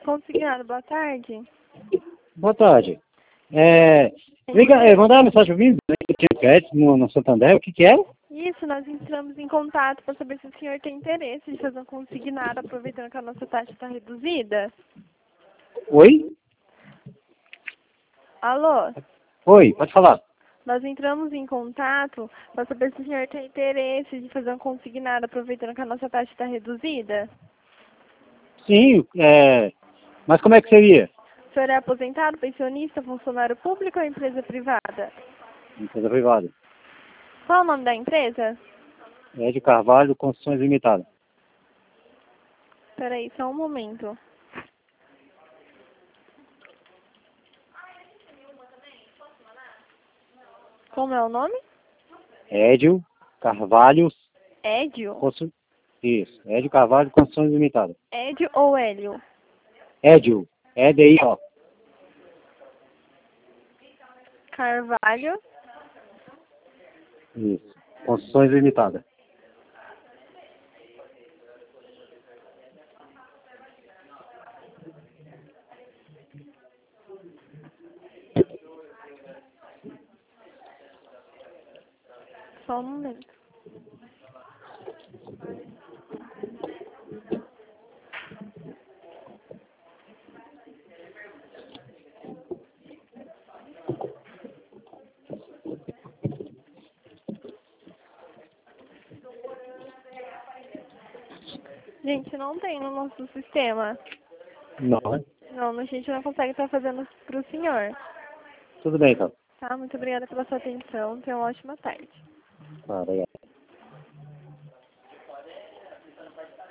Consignado, boa tarde. Boa tarde. Mandar uma mensagem vindo, né, que eu tinha crédito no Santander, o que que era? Isso, nós entramos em contato para saber se o senhor tem interesse de fazer um consignado, aproveitando que a nossa taxa está reduzida. Oi? Alô? Oi, pode falar. Nós entramos em contato para saber se o senhor tem interesse de fazer um consignado, aproveitando que a nossa taxa está reduzida. Sim, mas como é que seria? O senhor é aposentado, pensionista, funcionário público ou empresa privada? Empresa privada. Qual é o nome da empresa? Edio Carvalho, Construções Limitadas. Espera aí, só um momento. Como é o nome? Edio Carvalho. Édio? Isso, Edio Carvalho, Construções Limitadas. Édio ou Hélio? Edio, E-D-I-O. Carvalho. Isso, Construções Limitadas. Só um momento. Gente, não tem no nosso sistema. Não, né? Não, a gente não consegue estar fazendo para o senhor. Tudo bem, então. Tá? Muito obrigada pela sua atenção. Tenha uma ótima tarde. Tá, legal.